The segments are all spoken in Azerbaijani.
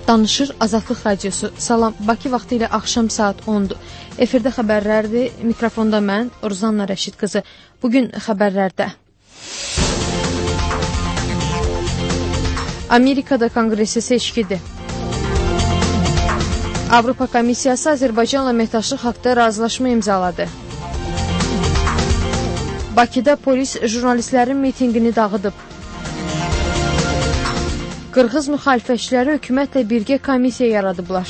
Danışır Azadlıq Radiosu. Salam, Bakı vaxtı ilə axşam saat 10-dur. Efirdə xəbərlərdir. Mikrofonda mən, Urzanna Rəşid qızı. Bugün xəbərlərdə. Amerikada konqresi seçkidir. Avropa Komissiyası Azərbaycanla əməkdaşlıq haqqında razılaşma imzaladı. Bakıda polis jurnalistlərin mitinqini dağıdıb. Qırğız müxalifətçiləri hökumətlə birgə komissiya yaradıblar.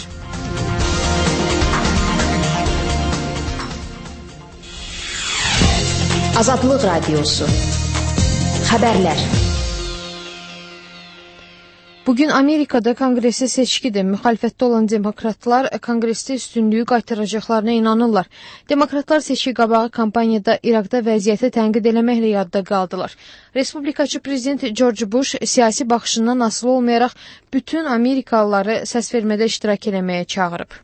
Azadlıq Radiosu. Xəbərlər. Bugün Amerikada konqresi seçkidir. Müxalifətdə olan demokratlar konqresdə üstünlüyü qaytaracaqlarına inanırlar. Demokratlar seçki qabağı kampaniyada İraqda vəziyyəti tənqid eləməklə yadda qaldılar. Respublikaçı prezident George Bush siyasi baxışından asılı olmayaraq bütün Amerikalıları səs vermədə iştirak eləməyə çağırıb.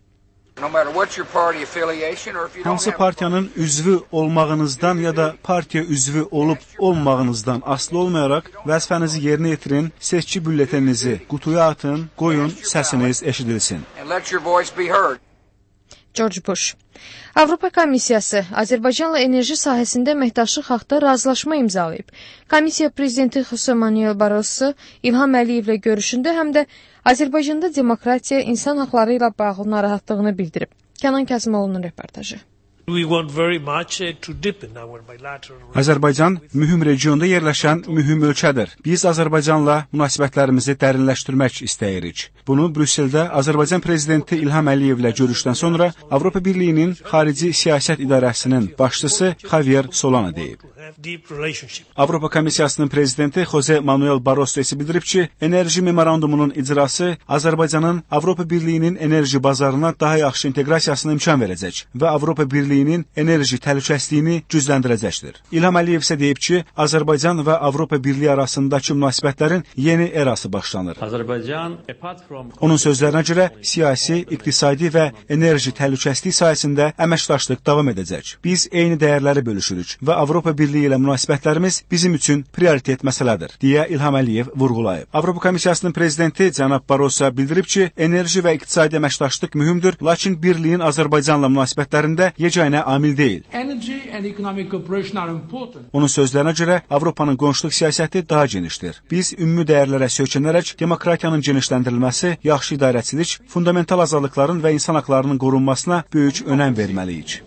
Hansı partiyanın üzvü olmağınızdan ya da partiya üzvü olub olmağınızdan asılı olmayaraq vəzifənizi yerinə yetirin, seçki bülleteninizi qutuya atın, qoyun, səsiniz eşidilsin. George Bush. Avropa Komissiyası Azərbaycanla enerji sahəsində əməkdaşlıq haqqında razılaşma imzalayıb. Komissiya prezidenti Jose Manuel Barroso İlham Əliyevlə görüşündə həm də Azərbaycanda demokratiya, insan haqları ilə bağlı narahatlığını bildirib. Kənan Kəzimoğlu'nun reportajı. Azərbaycan mühüm regionda yerləşən mühüm ölkədir. Biz Azərbaycanla münasibətlərimizi dərinləşdirmək istəyirik. Bunu Brüsseldə Azərbaycan prezidenti İlham Əliyevlə görüşdən sonra Avropa Birliyinin Xarici Siyasət İdarəsinin başçısı Javier Solana deyib. Avropa Komissiyasının prezidenti Jose Manuel Barroso isə bildirib ki, enerji memorandumunun icrası Azərbaycanın Avropa Birliyinin enerji bazarına daha yaxşı inteqrasiyasına imkan verəcək və Avropa Birliyinin enerji təhlükəsizliyini gücləndirəcəkdir. İlham Əliyev isə deyib ki, Azərbaycan və Avropa Birliyi arasındakı münasibətlərin yeni erası başlanır. Onun sözlərinə görə siyasi, iqtisadi və enerji təhlükəsizliyi sayəsində əməkdaşlıq davam edəcək. Biz eyni dəyərləri bölüşürük və Avropa Birliyi ilə münasibətlərimiz bizim üçün prioritet məsələdir, deyə İlham Əliyev vurğulayıb. Avropa Komissiyasının prezidenti cənab Barroso bildirib ki, enerji və iqtisadi əməkdaşlıq mühümdür, lakin birliyin Azərbaycanla münasibətlərində yeganə amil deyil. Onun sözlərinə görə Avropanın qonşuluq siyasəti daha genişdir. Biz ümumi dəyərlərə söykənərək demokratiyanın genişləndirilməsi, yaxşı idarəçilik, fundamental azadlıqların və insan haqlarının qorunmasına böyük önəm verməliyik.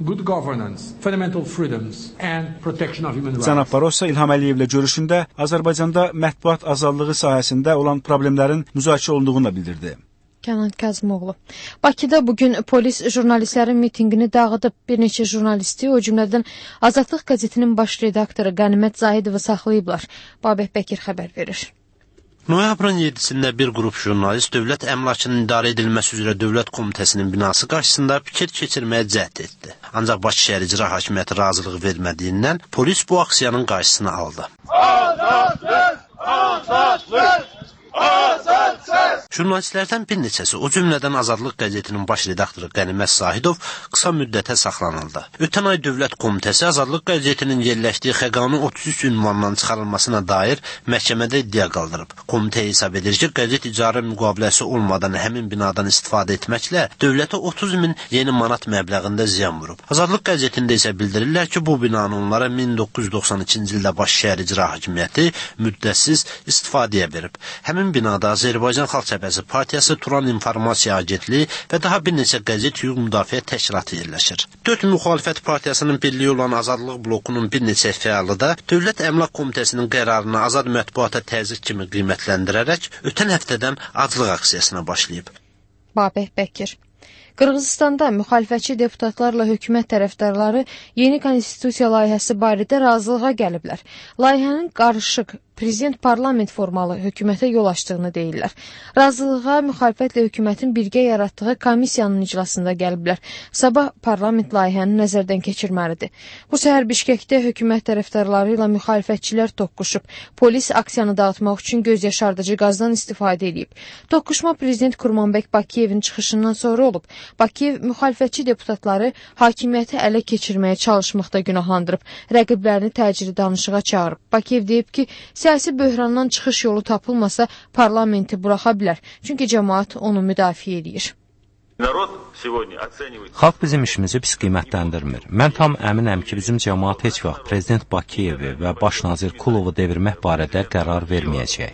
Cənab Barroso İlham Əliyevlə görüşündə Azərbaycanda mətbuat azadlığı sahəsində olan problemlərin müzakirə olunduğunu da bildirdi. Kənan Kəzimoğlu. Bakıda bugün polis jurnalistlərin mitinqini dağıdıb. Bir neçə jurnalisti, o cümlədən Azadlıq qəzetinin baş redaktoru Qənimət Zahidovu saxlayıblar. Babək Bəkir xəbər verir. Noyabrın 7-sində bir qrup jurnalist dövlət əmlakının idarə edilməsi üzrə Dövlət Komitəsinin binası qarşısında pikət keçirməyə cəhd etdi. Ancaq Bakı şəhər icra hakimiyyəti razılıq vermədiyindən polis bu aksiyanın qarşısını aldı. Azadlıq! Azadlıq! Jurnalistlərdən bir neçəsi, o cümlədən Azadlıq qəzetinin baş redaktoru Qənimət Zahidov qısa müddətə saxlanıldı. Ötən ay Dövlət Komitəsi Azadlıq qəzetinin yerləşdiyi Xəqani 33 ünvandan çıxarılmasına dair məhkəmədə iddia qaldırıb. Komitə hesab edir ki, qəzet icarə müqaviləsi olmadan həmin binadan istifadə etməklə dövlətə 30 min yeni manat məbləğində ziyan vurub. Azadlıq qəzetində isə bildirirlər ki, bu binanı onlara 1992-ci ildə Bakı şəhər icra hakimiyyəti müddətsiz istifadəyə verib. Həmin binada Azərbaycan Xalq Cəbhəsi Partiyası, Turan İnformasiya Agentliyi və daha bir neçə qəzet hüquq müdafiə təşkilatı yerləşir. 4 müxalifət partiyasının birliyi olan Azadlıq blokunun bir neçə fəalı da Dövlət Əmlak Komitəsinin qərarını azad mətbuata təzyiq kimi qiymətləndirərək ötən həftədən aclıq aksiyasına başlayıb. Babək Bəkir. Qırğızistanda müxalifətçi deputatlarla hökumət tərəfdarları yeni konstitusiya layihəsi barədə razılığa gəliblər. Layihənin qarışıq prezident-parlament formalı hökumətə yol açdığını deyirlər. Razılığa müxalifətlə hökumətin birgə yaratdığı komissiyanın iclasında gəliblər. Sabah parlament layihəni nəzərdən keçirməlidir. Bu səhər Bişkekdə hökumət tərəfdarları ilə müxalifətçilər toqquşub. Polis aksiyanı dağıtmaq üçün göz yaşardıcı qazdan istifadə edib. Toqquşma prezident Kurmanbek Bakiyevin çıxışından sonra olub. Bakiyev müxalifətçi deputatları hakimiyyəti ələ keçirməyə çalışmaqda günahlandırıb. Rəqiblərini təcili danışığa çağırıb. Bakiyev deyib ki, siyasi böhrandan çıxış yolu tapılmasa parlamenti buraxa bilər, çünki cəmaət onu müdafiə edir. Xalq bizim işimizi pis qiymətləndirmir. Mən tam əminəm ki, bizim cəmaət heç vaxt Prezident Bakiyevi və Baş nazir Kulovu devirmək barədə qərar verməyəcək.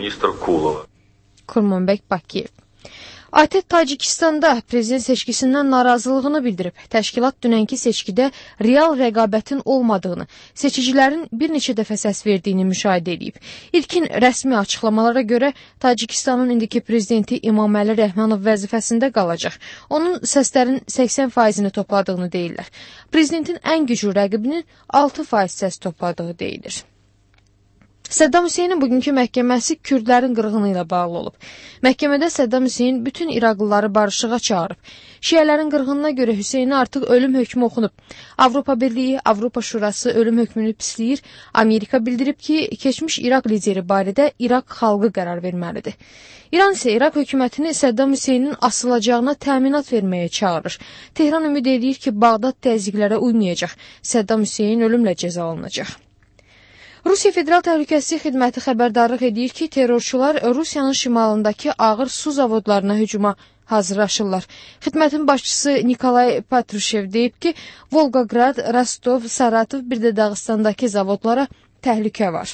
Kurmanbek Bakiyev. ATƏT Tacikistanda prezident seçkisindən narazılığını bildirib. Təşkilat dünənki seçkidə real rəqabətin olmadığını, seçicilərin bir neçə dəfə səs verdiyini müşahidə edib. İlkin rəsmi açıqlamalara görə Tacikistanın indiki prezidenti İmaməli Rəhmanov vəzifəsində qalacaq. Onun səslərin 80%-ni topladığını deyirlər. Prezidentin ən güclü rəqibinin 6% səs topladığı deyilir. Səddam Hüseynin bugünkü məhkəməsi Kürdlərin qırğını ilə bağlı olub. Məhkəmədə Səddam Hüseyn bütün İraqlıları barışığa çağırıb. Şiələrin qırğınına görə Hüseynə artıq ölüm hökmü oxunub. Avropa Birliyi, Avropa Şurası ölüm hökmünü pisləyir. Amerika bildirib ki, keçmiş İraq lideri barədə İraq xalqı qərar verməlidir. İran isə İraq hökumətini Səddam Hüseynin asılacağına təminat verməyə çağırır. Tehran ümid edir ki, Bağdad təzyiqlərə uymayacaq. Səddam Hüseyn ölümlə cəzalanacaq. Rusiya Federal Təhlükəsizlik Xidməti xəbərdarlıq edir ki, terrorçular Rusiyanın şimalındakı ağır su zavodlarına hücuma hazırlaşırlar. Xidmətin başçısı Nikolay Patrushev deyib ki, Volqograd, Rostov, Saratov, bir də Dağıstandakı zavodlara təhlükə var.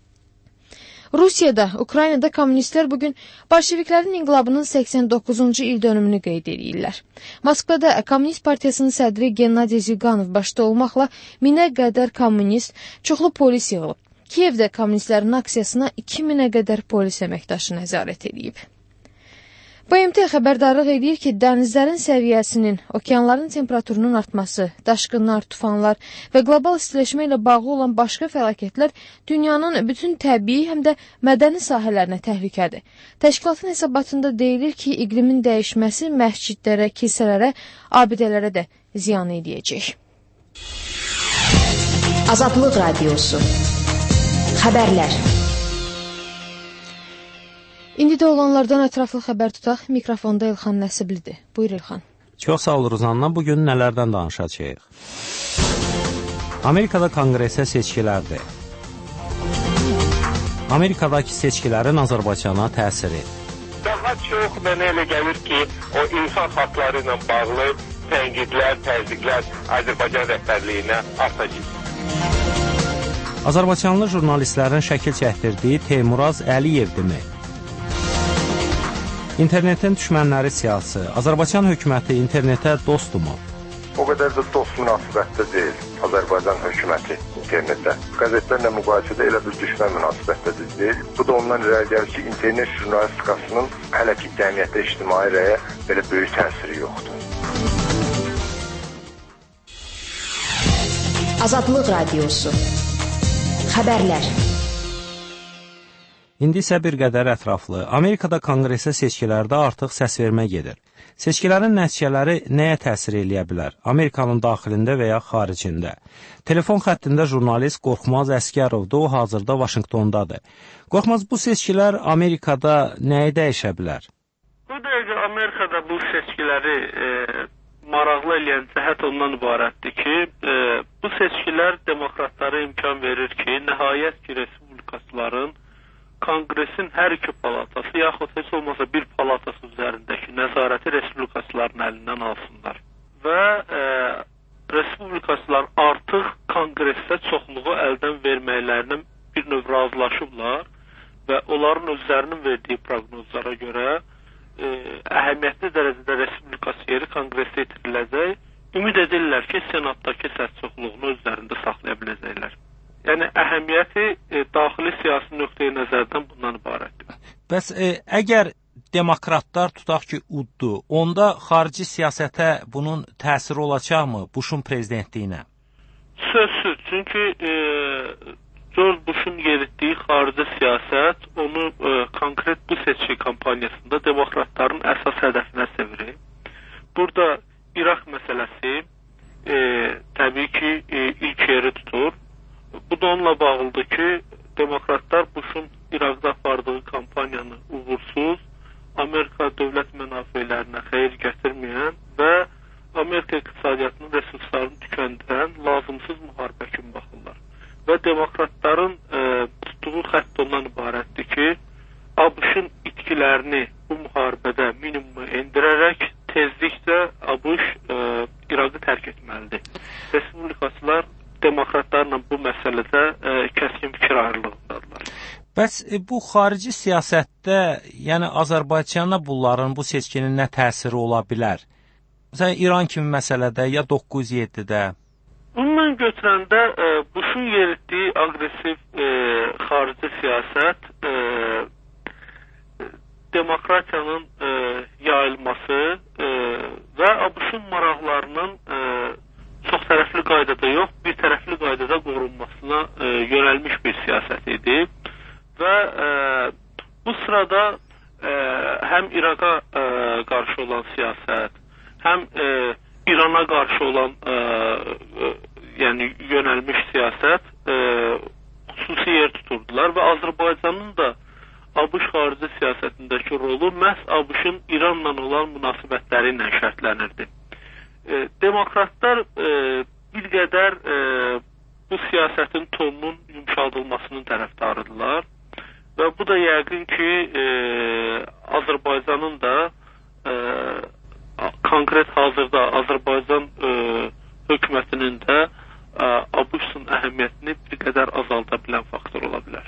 Rusiyada, Ukraynada kommunistlər bugün bolşeviklərin inqilabının 89-cu il dönümünü qeyd edirlər. Moskvada Kommunist Partiyasının sədri Gennadiy Zyuganov başda olmaqla 1000-ə qədər kommunist, çoxlu polis yığılıb. Kiyevdə kommunistlərin aksiyasına 2000-ə qədər polis əməkdaşı nəzarət edib. BMT xəbərdarlıq edir ki, dənizlərin səviyyəsinin, okeanların temperaturunun artması, daşqınlar, tufanlar və qlobal istiləşmə ilə bağlı olan başqa fəlakətlər dünyanın bütün təbii həm də mədəni sahələrinə təhlükədir. Təşkilatın hesabatında deyilir ki, iqlimin dəyişməsi məscidlərə, kilsələrə, abidələrə də ziyan edəcək. Azadlıq Radiosu. Xəbərlər. İndi də olanlardan ətraflı xəbər tutaq. Mikrofonda İlxan Nəsiblidir. Buyur İlxan. Çox sağ ol Ruzanna. Bugün nələrdən danışacağıq? Amerikada konqresə seçkilərdir. Amerikadakı seçkilərin Azərbaycana təsiri. Daha çox mənə elə gəlir ki, o insan haqları ilə bağlı tənqidlər, təzyiqlər Azərbaycan rəhbərliyinə artacaq. Azərbaycanlı jurnalistlərin şəkil çəkdirdiyi Teymuraz Əliyevdirmi? İnternetin düşmənləri siyasi. Azərbaycan hökuməti internetə dostdurmu? O qədər də dost münasibətdə deyil Azərbaycan hökuməti internetə. Qəzetlərlə müqayisədə elə bir düşmən münasibətdə deyil. Bu da ondan irəli gəlir ki, internet jurnalistikasının hələ ki cəmiyyətdə ictimai rəyə belə böyük təsiri yoxdur. Azadlıq Radiosu. Xəbərlər. İndi isə bir qədər ətraflı. Amerikada konqresə seçkilərdə artıq səsvermə gedir. Seçkilərin nəticələri nəyə təsir eləyə bilər? Amerikanın daxilində və ya xaricində? Telefon xəttində jurnalist Qorxmaz Əsgərovdur, o hazırda Vaşinqtondadır. Qorxmaz, bu seçkilər Amerikada nəyi dəyişə bilər? Bu dəqiqə Amerikada bu seçkiləri maraqlı eləyən cəhət ondan ibarətdir ki, bu seçkilər demokratlara imkan verir ki, nəhayət ki, respublikaçıların Konqresin hər iki palatası, yaxud heç olmasa bir palatası üzərindəki nəzarəti respublikaçıların əlindən alsınlar. Və respublikaçılar artıq Konqresdə çoxluğu əldən verməklərindən bir növ razılaşıblar və onların özlərinin verdiyi proqnozlara görə əhəmiyyətli dərəcədə respublikaçı yeri Konqresdə itiriləcək. Ümid edirlər ki, senatdakı səs çoxluğunu özlərində saxlaya biləcəklər. Yəni, əhəmiyyəti daxili siyasi nöqteyi nəzərdən bundan ibarətdir. Bəs əgər demokratlar tutaq ki, uddu, onda xarici siyasətə bunun təsiri olacaqmı Bushun prezidentliyinə? Sözsüz, çünki George Bushun yeritdiyi xarici siyasət onu konkret bu seçki kampaniyasında demokratların əsas hədəfinə çevirir. Burada İraq məsələsi təbii ki, ilk yeri tutur. Bu da onunla bağlıdır ki, demokratlar Bushun İraqda apardığı kampaniyanı uğursuz, Amerika dövlət mənafeylərinə xeyir gətirməyən və Amerika iqtisadiyyatının resurslarını tükəndirən lazımsız müharibə kimi baxırlar. Və demokratların tutduğu qoyduğu xətt ondan ibarətdir ki, ABŞ-ın itkilərini bu müharibədə minimuma endirərək tezliklə ABŞ İraqı tərk etməlidir. Respublikaçılar demokratlarla bu məsələdə kəskin fikir ayrılığındadılar. Bəs bu xarici siyasətdə, yəni Azərbaycana bunların bu seçkinin nə təsiri ola bilər? Məsələn, İran kimi məsələdə ya 9-7-də? Bununla götürəndə Bush'un yeritdiyi aqressiv xarici siyasət demokratiyanın yayılması və ABŞ-ın maraqlarının çox tərəfli qaydada yox, bir tərəfli qaydada qorunmasına yönəlmiş bir siyasət idi. Və bu sırada həm İraqa qarşı olan siyasət, həm İrana qarşı olan yəni yönəlmiş siyasət xüsusi yer tuturdular və Azərbaycanın da ABŞ xarici siyasətindəki rolu məhz ABŞ-ın İranla olan münasibətləri ilə şərtlənirdi. Demokratlar bir qədər bu siyasətin tonunun yumşaldılmasının tərəfdarıdırlar və bu da yəqin ki, Azərbaycanın da konkret hazırda Azərbaycan hökumətinin də ABŞ-ın əhəmiyyətini bir qədər azalda bilən faktor ola bilər.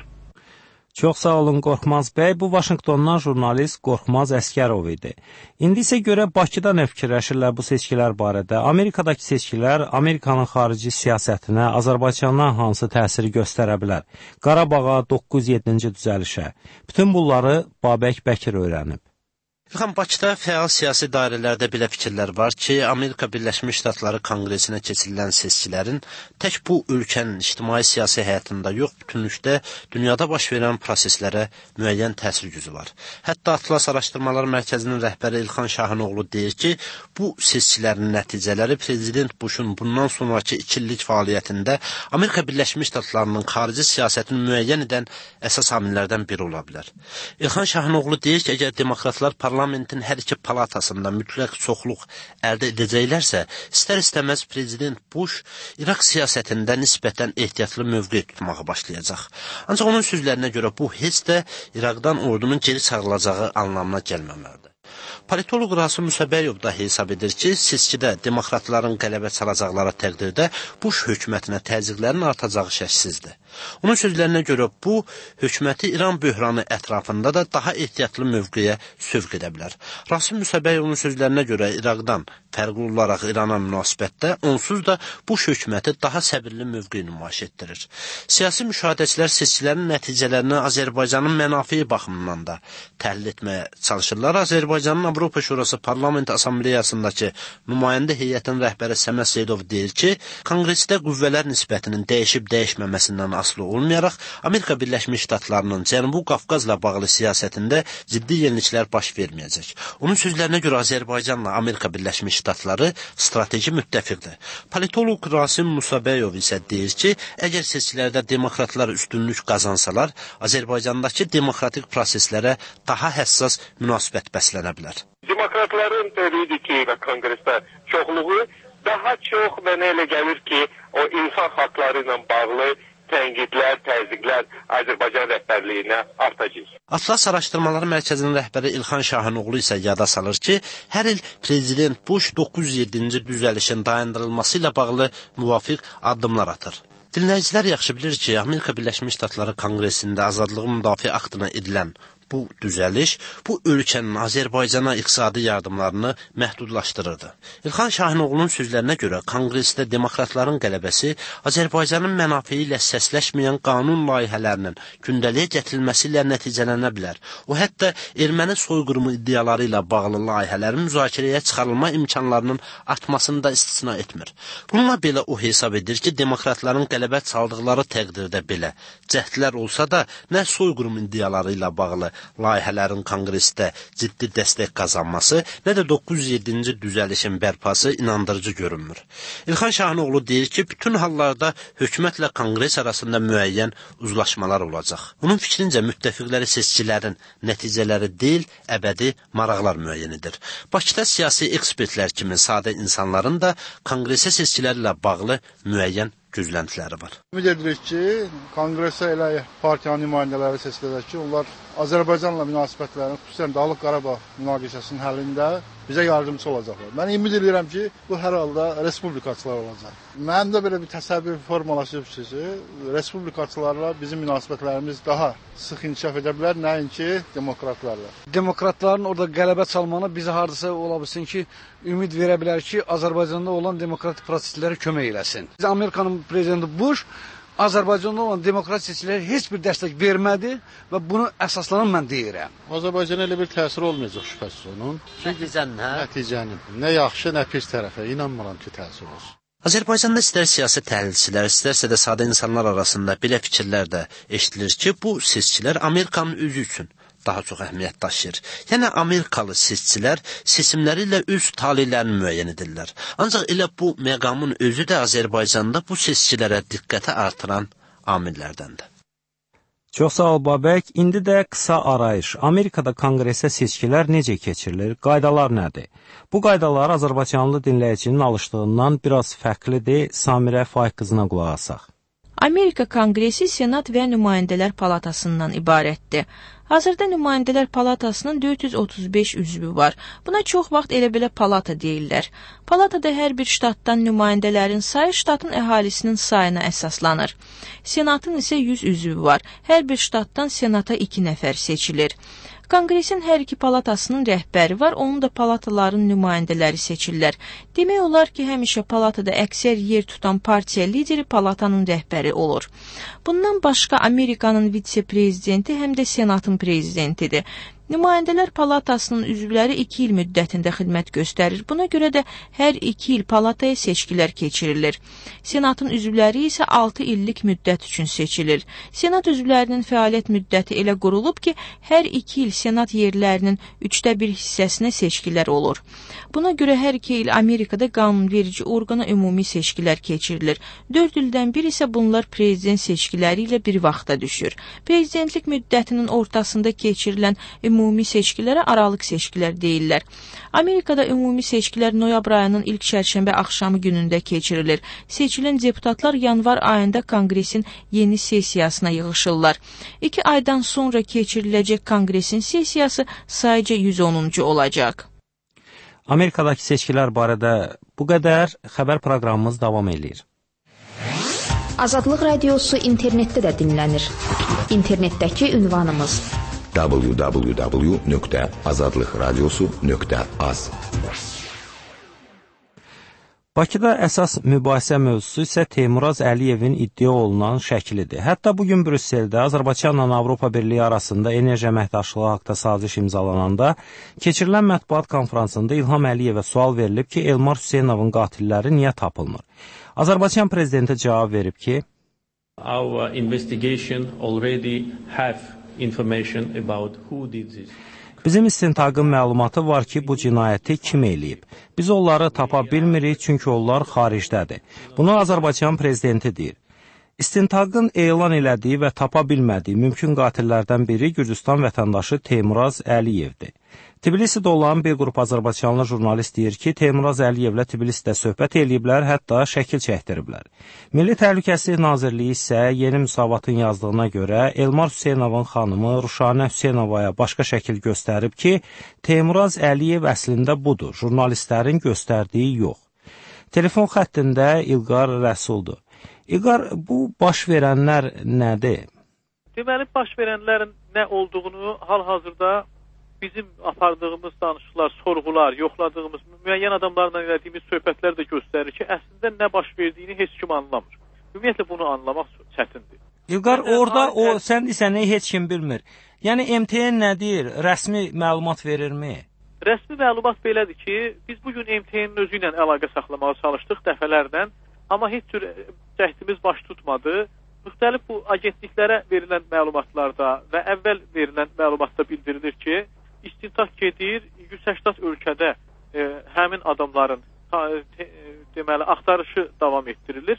Çox sağ olun Qorxmaz bəy. Bu Vaşinqtondan jurnalist Qorxmaz Əskərov idi. İndi isə görə Bakıda nə fikirləşirlər bu seçkilər barədə? Amerikadakı seçkilər Amerikanın xarici siyasətinə, Azərbaycandan hansı təsiri göstərə bilər? Qarabağa, 9-7-ci düzəlişə. Bütün bunları Babək Bəkir öyrənib. İlham, Bakıda fəal siyasi dairələrdə belə fikirlər var ki, Amerika Birləşmiş Ştatları Konqresinə keçirilən seçkilərin tək bu ölkənin ictimai siyasi həyatında yox, bütünlükdə dünyada baş verən proseslərə müəyyən təsir gücü var. Hətta Atlas Araşdırmalar Mərkəzinin rəhbəri İlxan Şahinoğlu deyir ki, bu seçkilərin nəticələri Prezident Bush'un bundan sonraki 2 illik fəaliyyətində Amerika Birləşmiş Ştatlarının xarici siyasətini müəyyən edən əsas amillərdən biri ola bilər. İlxan Şahinoğlu deyir ki, əgər demokratlar parlamentin hər iki palatasında mütləq çoxluq əldə edəcəklərsə, istər-istəməz Prezident Bush İraq siyasətində nisbətən ehtiyatlı mövqe tutmağa başlayacaq. Ancaq onun sözlərinə görə bu heç də İraqdan ordunun geri çağrılacağı anlamına gəlməməlidir. Politolog Rasim Musabəyov da hesab edir ki, seçkidə demokratların qələbə çalacaqları təqdirdə Bush hökumətinə təzyiqlərin artacağı şəksizdir. Onun sözlərinə görə bu, hökuməti İran böhranı ətrafında da daha ehtiyatlı mövqeyə sövq edə bilər. Rasim Musabəyovun sözlərinə görə İraqdan fərqli olaraq İrana münasibətdə onsuz da Bush hökuməti daha səbirli mövqe nümayiş etdirir. Siyasi müşahidəçilər seçkilərin nəticələrini Azərbaycanın mənafiyi baxımından da təhlil etməyə çalışırlar. Azərbaycanın Avropa Şurası Parlament Assambleyasındakı nümayəndə heyətin rəhbəri Səməd Seydov deyir ki, Konqresdə qüvvələr nisbətinin dəyişib-dəyişməməsindən asılı olmayaraq, Amerika Birləşmiş Ştatlarının Cənubi Qafqazla bağlı siyasətində ciddi yeniliklər baş verməyəcək. Onun sözlərinə görə Azərbaycanla Amerika Birləşmiş Ştatları strateji müttəfiqdir. Politolog Rasim Musabəyov isə deyir ki, əgər seçkilərdə demokratlar üstünlük qazansalar, Azərbaycandakı demokratik proseslərə daha həssas münasibət bəslənə bilər. Demokratların təbii ki, Konqresdə çoxluğu daha çox mənə elə gəlir ki, o insan haqları ilə bağlı tənqidlər, təzyiqlər Azərbaycan rəhbərliyinə artacaq. Atlas Araşdırmalar Mərkəzinin rəhbəri İlxan Şahinoğlu isə yada salır ki, hər il Prezident Bush 907-ci düzəlişin dayandırılması ilə bağlı müvafiq addımlar atır. Dinləyicilər yaxşı bilir ki, Amerika Birləşmiş Ştatları Konqresində azadlığı müdafiə aktına edilən bu düzəliş, bu ölkənin Azərbaycana iqtisadi yardımlarını məhdudlaşdırırdı. İlxan Şahinoğlu'nun sözlərinə görə Konqresdə demokratların qələbəsi Azərbaycanın mənafiyi ilə səsləşməyən qanun layihələrinin gündəliyə gətirilməsi ilə nəticələnə bilər. O, hətta erməni soyqırımı iddiaları ilə bağlı layihələrin müzakirəyə çıxarılma imkanlarının artmasını da istisna etmir. Bununla belə o hesab edir ki, demokratların qələbə çaldıqları təqdirdə belə cəhdlər olsa da, nə soyqırım iddiaları ilə bağlı layihələrin Konqresdə ciddi dəstək qazanması, nə də 907-ci düzəlişin bərpası inandırıcı görünmür. İlxan Şahinoğlu deyir ki, bütün hallarda hökumətlə Konqres arasında müəyyən uzlaşmalar olacaq. Onun fikrincə müttəfiqləri seçkilərin nəticələri deyil, əbədi maraqlar müəyyən edir. Bakıda siyasi ekspertlər kimi sadə insanların da Konqresə seçkilərlə bağlı müəyyən gözləntiləri var. Ümid edirik ki, konqresə elə partiyanın nümayəndələri seçiləcək ki, onlar Azərbaycanla münasibətlərin, xüsusən Dağlıq Qarabağ münaqişəsinin həllində bizə yardımcı olacaqlar. Mən ümid edirəm ki, bu hər halda respublikaçılar olacaq. Mənim də belə bir təsəvvür formalaşıb ki, respublikaçılarla bizim münasibətlərimiz daha sıx inkişaf edə bilər, nəinki demokratlarla. Demokratların orada qələbə çalmanı bizə hardasa ola bilsin ki, ümid verə bilər ki, Azərbaycanda olan demokratik proseslərə kömək eləsin. Amerikanın prezidenti Bush Azərbaycanda olan demokratik seçkilərə heç bir dəstək vermədi və bunu əsaslanan mən deyirəm. Azərbaycana elə bir təsir olmayacaq şübhəsiz onun. Nəticənin. Nə yaxşı, nə pis tərəfə inanmıram ki, təsir olsun. Azərbaycanda istər siyasi təhlilçilər, istərsə də sadə insanlar arasında belə fikirlər də eşidilir ki, bu seçkilər Amerikanın özü üçün daha çox əhəmiyyət daşıyır. Yəni, Amerikalı seçicilər seçimləri ilə öz taleylərini müəyyən edirlər. Ancaq elə bu məqamın özü də Azərbaycanda bu seçkilərə diqqəti artıran amillərdəndir. Çox sağ ol, Babək. İndi də qısa arayış. Amerikada konqresə seçkilər necə keçirilir? Qaydalar nədir? Bu qaydalar Azərbaycanlı dinləyicinin alışdığından biraz fərqlidir. Samirə Faiq qızına qulaq asaq. Amerika Konqresi Senat və Nümayəndələr Palatasından ibarətdir. Hazırda Nümayəndələr Palatasının 435 üzvü var. Buna çox vaxt elə belə palata deyirlər. Palatada hər bir ştatdan nümayəndələrin sayı ştatın əhalisinin sayına əsaslanır. Senatın isə 100 üzvü var. Hər bir ştatdan senata 2 nəfər seçilir. Konqresin hər iki palatasının rəhbəri var, onun da palataların nümayəndələri seçirlər. Demək olar ki, həmişə palatada əksər yer tutan partiya lideri palatanın rəhbəri olur. Bundan başqa Amerikanın vitse-prezidenti həm də senatın prezidentidir. Nümayəndələr Palatasının üzvləri 2 il müddətində xidmət göstərir. Buna görə də hər 2 il palataya seçkilər keçirilir. Senatın üzvləri isə 6 illik müddət üçün seçilir. Senat üzvlərinin fəaliyyət müddəti elə qurulub ki, hər 2 il senat yerlərinin 1/3 hissəsinə seçkilər olur. Buna görə hər 2 il Amerikada qanunverici orqana ümumi seçkilər keçirilir. 4 ildən bir isə bunlar prezident seçkiləri ilə bir vaxta düşür. Prezidentlik müddətinin ortasında keçirilən ümumi seçkilərə aralıq seçkilər deyirlər. Amerikada ümumi seçkilər noyabr ayının ilk çərşənbə axşamı günündə keçirilir. Seçilən deputatlar yanvar ayında Konqresin yeni sessiyasına yığışırlar. 2 aydan sonra keçiriləcək Konqresin sessiyası sayıca 110-cu olacaq. Amerikadakı seçkilər barədə bu qədər. Xəbər proqramımız davam edir. Azadlıq Radiosu internetdə də dinlənir. İnternetdəki ünvanımız www.azadlıqradiosu.az. Bakıda əsas mübahisə mövzusu isə Teymuraz Əliyevin iddia olunan şəklidir. Hətta bugün Brüsseldə Azərbaycanla Avropa Birliyi arasında enerji əməkdaşlığı haqqında saziş imzalananda keçirilən mətbuat konfransında İlham Əliyevə sual verilib ki, Elmar Hüseynovun qatilləri niyə tapılmır? Azərbaycan prezidenti cavab verib ki, Our investigation already have information about who did this. Bizim istintaqın məlumatı var ki, bu cinayəti kim eləyib? Biz onları tapa bilmirik, çünki onlar xaricdədir. Bunu Azərbaycan prezidenti deyir. İstintaqın elan elədiyi və tapa bilmədiyi mümkün qatillərdən biri Gürcüstan vətəndaşı Teymuraz Əliyevdir. Tbilisidə olan bir qrup Azərbaycanlı jurnalist deyir ki, Teymuraz Əliyevlə Tbilisdə söhbət eləyiblər, hətta şəkil çəkdiriblər. Milli Təhlükəsizlik Nazirliyi isə Yeni Müsavatın yazdığına görə Elmar Hüseynovun xanımı Ruşanə Hüseynovaya başqa şəkil göstərib ki, Teymuraz Əliyev əslində budur, jurnalistlərin göstərdiyi yox. Telefon xəttində İlqar Rəsuldur. İlqar, bu baş verənlər nədir? Deməli, baş verənlərin nə olduğunu hal-hazırda bizim apardığımız danışıqlar, sorğular, yoxladığımız, müəyyən adamlarla elədiyimiz söhbətlər də göstərir ki, əslində nə baş verdiyini heç kim anlamır. Ümumiyyətlə bunu anlamaq çətindir. İlqar, orada sən desən, heç kim bilmir. Yəni, MTN nə deyir? Rəsmi məlumat verirmi? Rəsmi məlumat belədir ki, biz bugün MTN-in özü ilə əlaqə saxlamağa çalışdıq dəfələrlə, amma heç cür cəhdimiz baş tutmadı. Müxtəlif bu agentliklərə verilən məlumatlarda və əvvəl verilən məlumatda bildirilir ki, istintaq gedir, 180 ölkədə həmin adamların deməli axtarışı davam etdirilir.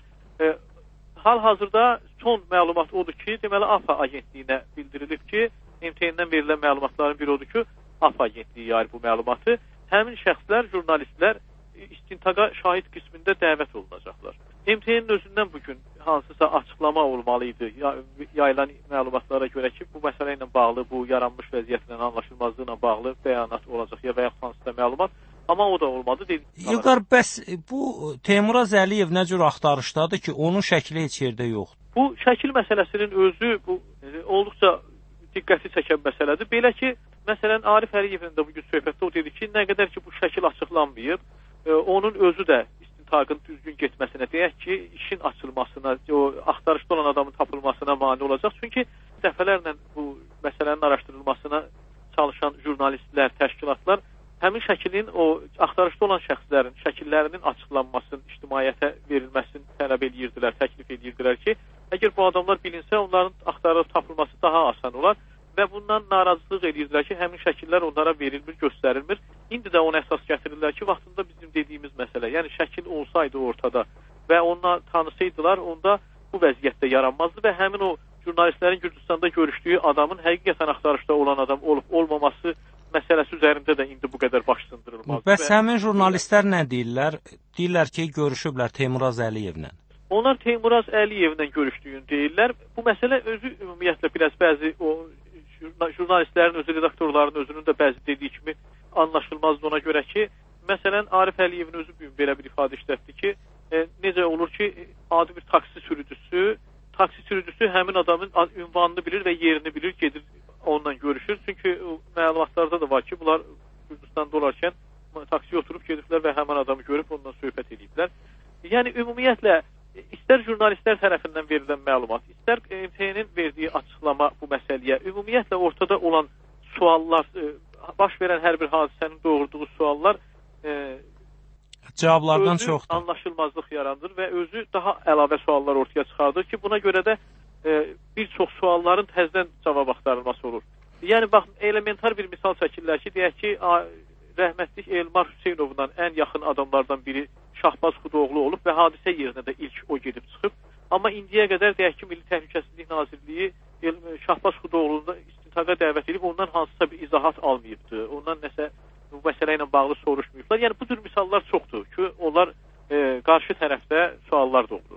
Hal-hazırda son məlumat odur ki, deməli AFA agentliyinə bildirilib ki, MTN-dən verilən məlumatların biri odur ki, AFA agentliyi yayır bu məlumatı. Həmin şəxslər, jurnalistlər istintaqa şahid qismində dəvət olunacaqlar. MTN-in özündən bugün hansısa açıqlama olmalı idi. Yayılan məlumatlara görə ki, bu məsələ ilə bağlı, bu yaranmış vəziyyətlə anlaşılmazlıqla bağlı bəyanat olacaq ya və yaxud hansısa məlumat. Amma o da olmadı. İlqar, bəs bu Teymuraz Əliyev nə cür axtarışdadır ki, onun şəkli heç yerdə yoxdur? Bu şəkil məsələsinin özü bu olduqca diqqəti çəkən məsələdir. Belə ki, məsələn, Arif Əliyevin də bugün söhbətdə o dedi ki, nə qədər ki, bu şəkil açıqlanmayıb, onun özü də istintaqın düzgün getməsinə, deyək ki, işin açılmasına, o axtarışda olan adamın tapılmasına mane olacaq. Çünki dəfələrlə bu məsələnin araşdırılmasına çalışan jurnalistlər, təşkilatlar həmin şəklin o axtarışda olan şəxslərin şəkillərinin açıqlanmasını, ictimaiyyətə verilməsini tələb edirdilər, təklif edirdilər ki, əgər bu adamlar bilinsə, onların axtarılıb tapılması daha asan olar və bundan narazılıq edirdilər ki, həmin şəkillər onlara verilmir, göstərilmir. İndi də ona əsas gətirirlər ki, vaxtında bizim dediyimiz məsələ, yəni şəkil olsaydı ortada və onunla tanısaydılar, onda bu vəziyyətdə yaranmazdı və həmin o jurnalistlərin Gürcüstanda görüşdüyü adamın həqiqətən axtarışda olan adam olub-olmaması məsələsi üzərində də indi bu qədər baş sındırılmaz. Bəs həmin jurnalistlər nə deyirlər? Deyirlər ki, görüşüblər Teymuraz Əliyevlə. Onlar Teymuraz Əliyevlə görüşdüyünü deyirlər. Bu məsələ özü ümumiyyətlə biraz bəzi o jurnalistlərin özü, redaktorların özünün də bəzi dediyi kimi anlaşılmazdı ona görə ki, məsələn, Arif Əliyevin özü belə bir ifadə işlətdi ki, necə olur ki, adi bir taksi sürücüsü həmin adamın ünvanını bilir və yerini bilir, gedir onunla görüşür. Çünki məlumatlarda da var ki, bunlar Gürcüstanda olarkən taksiyə oturub gediblər və həmin adamı görüb ondan söhbət ediblər. Yəni, ümumiyyətlə, istər jurnalistlər tərəfindən verilən məlumat, istər MTN-in verdiyi açıqlama bu məsələyə, ümumiyyətlə ortada olan suallar, baş verən hər bir hadisənin doğurduğu suallar cavablardan çoxdur. Anlaşılmazlıq yarandır və özü daha əlavə suallar ortaya çıxardır ki, buna görə də bir çox sualların təzədən cavab axtarılması olur. Yəni, bax, elementar bir misal çəkirlər ki, deyək ki, rəhmətlik Elmar Hüseynovdan ən yaxın adamlardan biri Şahbaz Xudoğlu olub və hadisə yerinə də ilk o gedib çıxıb. Amma indiyə qədər deyək ki, Milli Təhlükəsizlik Nazirliyi Şahbaz Xudoğlu'nu da istintaqa dəvət edib, ondan hansısa bir izahat almayıbdı. Ondan nəsə bu məsələ ilə bağlı soruşmayıblar. Yəni, bu tür misallar çoxdur ki, onlar qarşı tərəfdə suallar doğurur.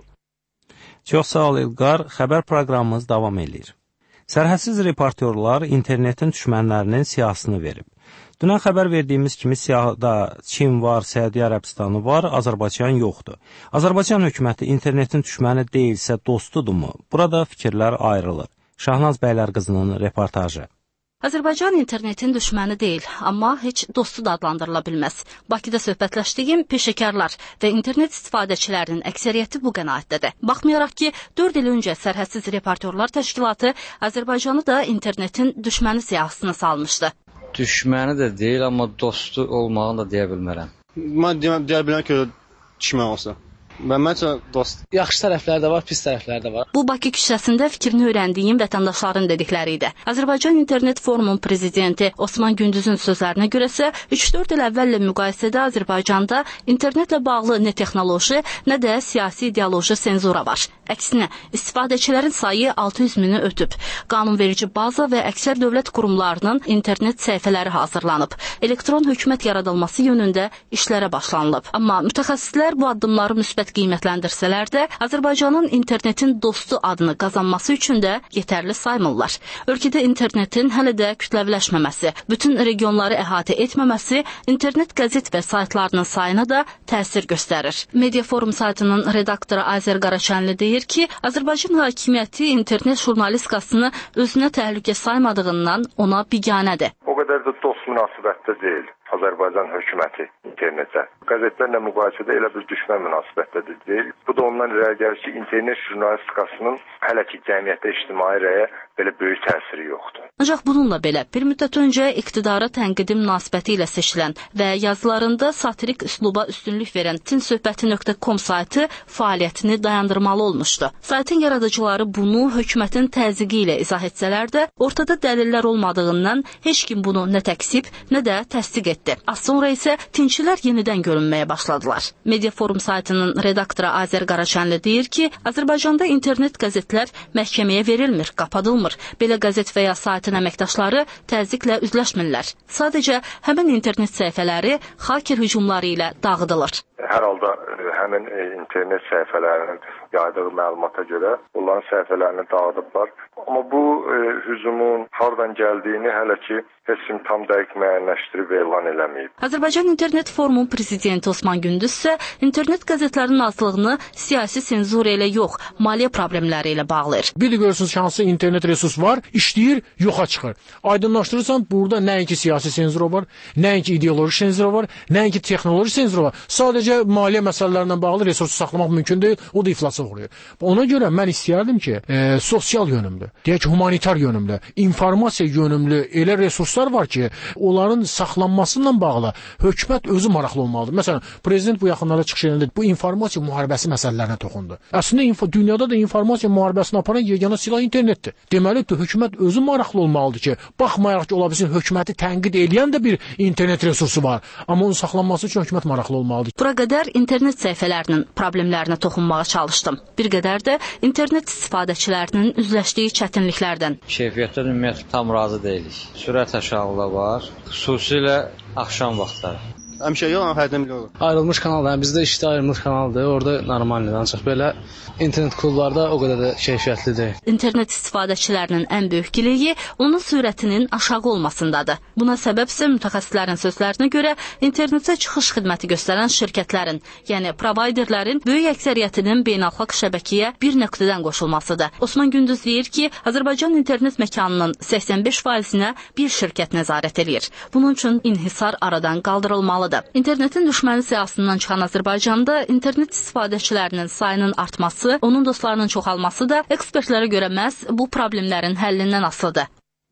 Çox sağ ol, İlqar. Xəbər proqramımız davam edir. Sərhədsiz reportyorlar internetin düşmənlərinin siyahısını verib. Dünən xəbər verdiyimiz kimi siyahıda Çin var, Səudiyyə Ərəbistanı var, Azərbaycan yoxdur. Azərbaycan hökuməti internetin düşməni deyilsə dostudurmu? Burada fikirlər ayrılır. Şahnaz Bəylərqızının reportajı. Azərbaycan internetin düşməni deyil, amma heç dostu da adlandırıla bilməz. Bakıda söhbətləşdiyim peşəkarlar və internet istifadəçilərinin əksəriyyəti bu qənaətdədir. Baxmayaraq ki, 4 il öncə Sərhədsiz Reportyorlar Təşkilatı Azərbaycanı da internetin düşməni siyahısına salmışdı. Düşməni də deyil, amma dostu olmağını da deyə bilmərəm. Mən deyə biləm ki, düşmən olsa. Məncə dost. Yaxşı tərəfləri də var, pis tərəfləri də var. Bu Bakı küçəsində fikrini öyrəndiyim vətəndaşların dedikləri idi. Azərbaycan İnternet Forumunun prezidenti Osman Gündüzün sözlərinə görəsə, 3-4 il əvvəllə müqayisədə Azərbaycanda internetlə bağlı nə texnoloji, nə də siyasi ideoloji senzura var. Əksinə, istifadəçilərin sayı 600 mini ötüb. Qanunverici baza və əksər dövlət qurumlarının internet səhifələri hazırlanıb. Elektron hökumət yaradılması yönündə işlərə başlanılıb. Amma mütəxəssislər bu addımları müsbət qiymətləndirsələr də, Azərbaycanın internetin dostu adını qazanması üçün də yetərli saymırlar. Ölkədə internetin hələ də kütləviləşməməsi, bütün regionları əhatə etməməsi internet qəzet və saytlarının sayına da təsir göstərir. Mediaforum saytının redaktoru Azər Qaraçənli deyir ki, Azərbaycan hakimiyyəti internet jurnalistikasını özünə təhlükə saymadığından ona biganədir. O qədər də dost münasibətdə deyil Azərbaycan hökuməti internetə. Qəzetlərlə müqayisədə elə bir düşmən münasibətdə deyil. Bu da ondan irəli gəlir ki, internet jurnalistikasının hələ ki cəmiyyətdə ictimai rəyə belə böyük təsiri yoxdur. Ancaq bununla belə bir müddət öncə iqtidara tənqidi münasibəti ilə seçilən və yazılarında satirik üsluba üstünlük verən tinsöhbəti.com saytı fəaliyyətini dayandırmalı olmuşdu. Saytın yaradıcıları bunu hökumətin təzyiqi ilə izah etsələr də, ortada dəlillər olmadığından heç kim bunu nə təksib, nə də təsdiq etdi. Az sonra isə tinçilər yenidən görünməyə başladılar. Mediaforum saytının redaktoru Azər Qaraçənli deyir ki, Azərbaycanda internet qəzetlər məhkəməyə verilmir, qapadılmır. Belə qəzet və ya saytın əməkdaşları təzyiqlə üzləşmirlər. Sadəcə həmin internet səhifələri haker hücumları ilə dağıdılır. Hər halda həmin internet səhifələrinin yaydığı məlumata görə onların səhifələrini dağıdıblar. Amma bu hücumun hardan gəldiyini hələ ki heç kim tam dəqiq müəyyənləşdirib elan eləməyib. Azərbaycan İnternet Forumunun prezidenti Osman Gündüz isə internet qəzetlərinin azlığını siyasi senzura ilə yox, maliyyə problemləri ilə bağlayır. Bir də görürsünüz ki, hansı internet resurs var, işləyir, yoxa çıxır. Aydınlaşdırırsan, burada nəinki siyasi senzura var, nəinki ideoloji senzura var, nəinki texnoloji senzura var. Sadəcə maliyyə məsələlərindən bağlı resursu saxlamaq mümkün deyil, o da iflasa uğrayır. Ona görə mən istəyərdim ki, sosial yönümlü, deyək ki, humanitar yönümlü, informasiya yönümlü elə resurslar var ki, onların saxlanmasıyla bağlı hökumət özü maraqlı olmalıdır. Məsələn, prezident bu yaxınlarda çıxış edildi, bu informasiya müharibəsi məsələlərinə toxundu. Əslində dünyada da informasiya müharibəsini aparan yeganə silah internetdir. Deməli, hökumət özü maraqlı olmalıdır ki, baxmayaraq ki, ola bilsin hökuməti tənqid edən də bir internet resursu var, amma onun saxlanması üçün hökumət maraqlı olmalıdır. Bura qədər internet səhifələrinin problemlərinə toxunmağa çalışdım. Bir qədər də internet istifadəçilərinin üzləşdiyi çətinliklərdən. Keyfiyyətdən ümumiyyətlə tam razı deyilik. Sürət aşağılığı var, xüsusilə axşam vaxtları. Həmişə yox, hərdən bile olur. Ayrılmış kanaldır. Yəni bizdə işdə ayrılmış kanaldır. Orada normaldir. Ancaq belə internet klublarda o qədər də keyfiyyətli deyil. İnternet istifadəçilərinin ən böyük gileyi onun sürətinin aşağı olmasındadır. Buna səbəb isə mütəxəssislərin sözlərinə görə internetə çıxış xidməti göstərən şirkətlərin, yəni provayderlərin böyük əksəriyyətinin beynəlxalq şəbəkəyə bir nöqtədən qoşulmasıdır. Osman Gündüz deyir ki, Azərbaycan internet məkanının 85%-nə bir şirkət nəzarət edir. Bunun üçün inhisar aradan qaldırılmalıdır. İnternetin düşməni siyasətdən çıxan Azərbaycanda internet istifadəçilərinin sayının artması, onun dostlarının çoxalması da ekspertlərə görə məhz bu problemlərin həllindən asılıdır.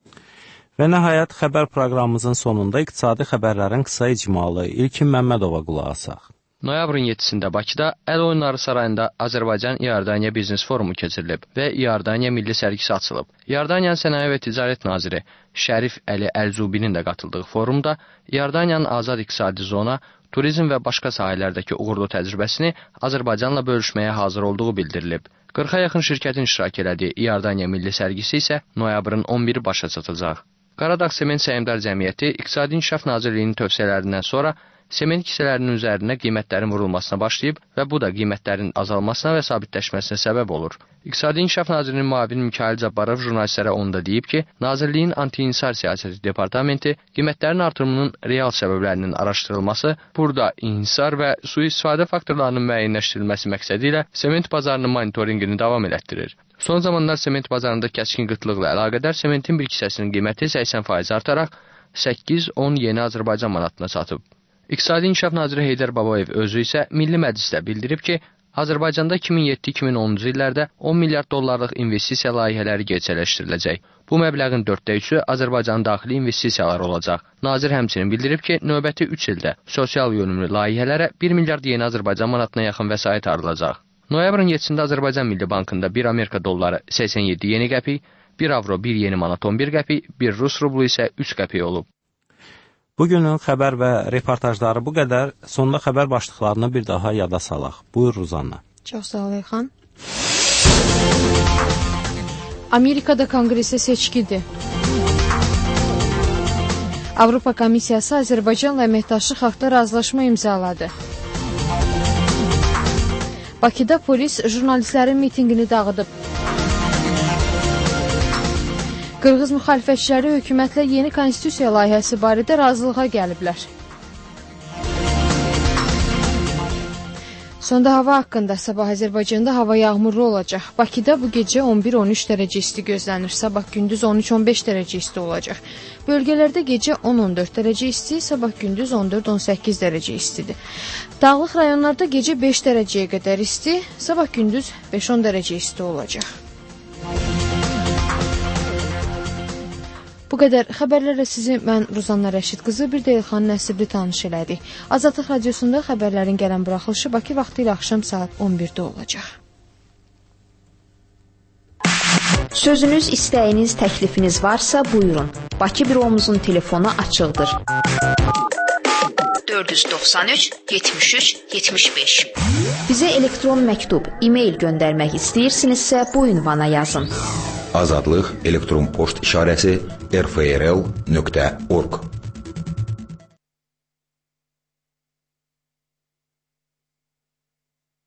Və nəhayət xəbər proqramımızın sonunda iqtisadi xəbərlərin qısa icmalı İlkin Məmmədova qulaq asaq. Noyabrın 7-sində Bakıda Əl Oyunları Sarayında Azərbaycan İordaniya Biznes Forumu keçirilib və İordaniya Milli Sərgisi açılıb. İordaniyanın Sənaye və Ticarət Naziri Şərif Əli Əlzubinin də qatıldığı forumda İordaniyanın azad iqtisadi zona, turizm və başqa sahələrdəki uğurlu təcrübəsini Azərbaycanla bölüşməyə hazır olduğu bildirilib. 40-a yaxın şirkətin iştirak elədiyi İordaniya Milli Sərgisi isə noyabrın 11-i başa çatacaq. Qaradağ Sement Səhmdar Cəmiyyəti İqtisadi İnkişaf Nazirliyinin tövsiyələrindən sonra sement kisələrinin üzərinə qiymətlərin vurulmasına başlayıb və bu da qiymətlərin azalmasına və sabitləşməsinə səbəb olur. İqtisadi İnkişaf Nazirinin müavini Mikayıl Cabbarov jurnalistlərə onda deyib ki, Nazirliyin Anti-İnsar Siyasəti Departamenti qiymətlərin artımının real səbəblərinin araşdırılması, burada inhisar və sui-istifadə faktorlarının müəyyənləşdirilməsi məqsədi ilə sement bazarının monitorinqini davam elətdirir. Son zamanlar sement bazarında kəskin qıtlıqla əlaqədar sementin bir kisəsinin qiyməti 80% artaraq 8-10 yeni Azərbaycan manatına çatıb. İqtisadi İnkişaf Naziri Heydər Babayev özü isə Milli Məclisdə bildirib ki, Azərbaycanda 2007-2010-cu illərdə 10 milyard dollarlıq investisiya layihələri gerçəkləşdiriləcək. Bu məbləğin 4/3-ü Azərbaycanın daxili investisiyalar olacaq. Nazir həmçinin bildirib ki, növbəti 3 ildə sosial yönümlü layihələrə 1 milyard yeni Azərbaycan manatına yaxın vəsait ayrılacaq. Noyabrın 7-də Azərbaycan Milli Bankında 1 Amerika dolları 87 yeni qəpik, 1 avro 1 yeni manat 11 qəpik, 1 Rus rublu isə 3 qəpik olub. Bugünün xəbər və reportajları bu qədər. Sonda xəbər başlıqlarını bir daha yada salaq. Buyur Ruzanna. Çox sağ ol Elxan. Amerikada konqresə seçkidir. Avropa Komissiyası Azərbaycanla əməkdaşlıq haqqında razılaşma imzaladı. Bakıda polis jurnalistlərin mitinqini dağıdıb. Qırğız müxalifətçiləri hökumətlə yeni konstitusiya layihəsi barədə razılığa gəliblər. Sonda hava haqqında sabah Azərbaycanda hava yağmurlu olacaq. Bakıda bu gecə 11-13 dərəcə isti gözlənir. Sabah gündüz 13-15 dərəcə isti olacaq. Bölgələrdə gecə 10-14 dərəcə isti, sabah gündüz 14-18 dərəcə istidir. Dağlıq rayonlarda gecə 5 dərəcəyə qədər isti, sabah gündüz 5-10 dərəcə isti olacaq. Bu qədər xəbərlərlə sizi mən Ruzanna Rəşid qızı, bir də Elxan Nəsibli tanış elədik. Azadlıq Radiosunda xəbərlərin gələn buraxılışı Bakı vaxtı ilə axşam saat 11-də olacaq. Sözünüz, istəyiniz, təklifiniz varsa buyurun. Bakı büromuzun telefonu açıqdır. 493 73 75. Bizə elektron məktub, e-mail göndərmək istəyirsinizsə bu ünvana yazın. Azadlıq elektron poçt işarəsi rfrl.org